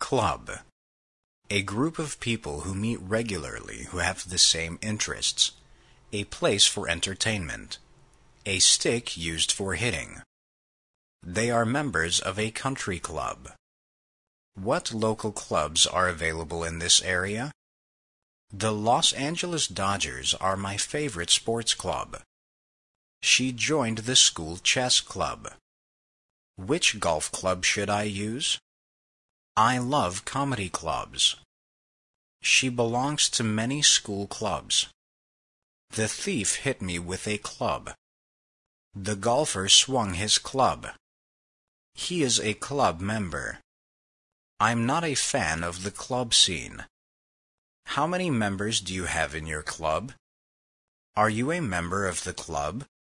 Club. A group of people who meet regularly who have the same interests. A place for entertainment. A stick used for hitting. They are members of a country club. What local clubs are available in this area? The Los Angeles Dodgers are my favorite sports club. She joined the school chess club. Which golf club should I use? I love comedy clubs. She belongs to many school clubs. The thief hit me with a club. The golfer swung his club. He is a club member. I'm not a fan of the club scene. How many members do you have in your club? Are you a member of the club?